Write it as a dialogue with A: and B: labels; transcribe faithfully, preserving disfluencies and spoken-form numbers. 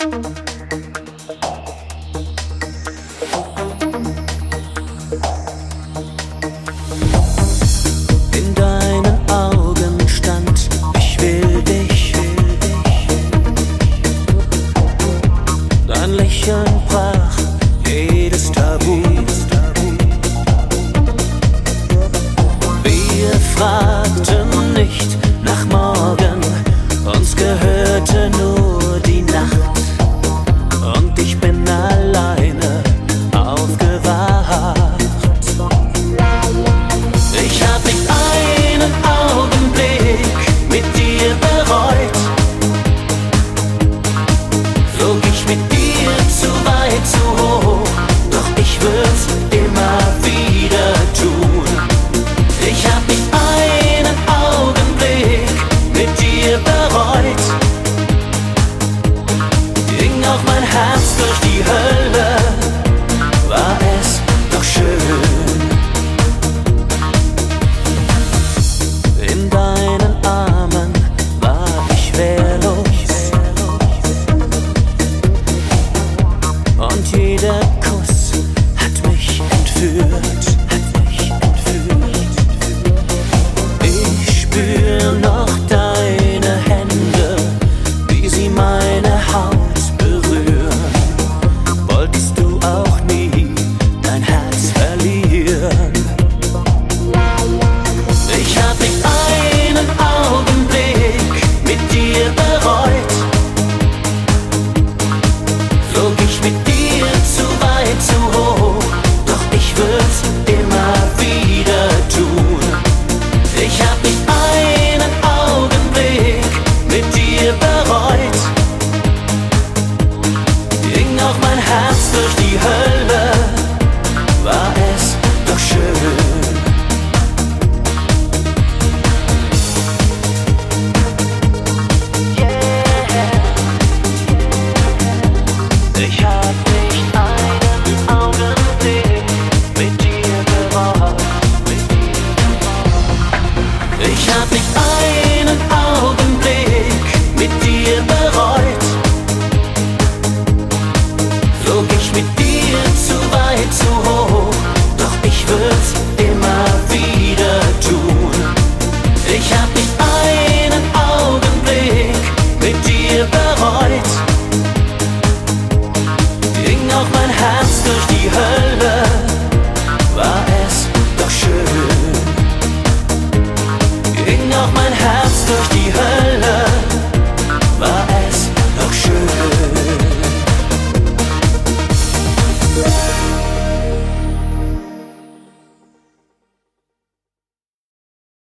A: In deinen Augen stand, ich will dich. Dein Lächeln brach jedes Tabu. Wir fragten nicht nach morgen, uns gehörte nur die Nacht. Und ich bin alleine aufgewacht. Ich hab nicht einen Augenblick mit dir bereut. Flog ich mit dir zu weit, zu hoch, doch ich würd's immer wieder tun. Ich hab nicht einen Augenblick mit dir bereut. Ging auch mein Herz durch die Hölle, war es doch schön. In deinen Armen war ich wehrlos, und jeder Kuss hat mich entführt, hat mich entführt. Ich spür noch deine Hände, wie sie meine Haut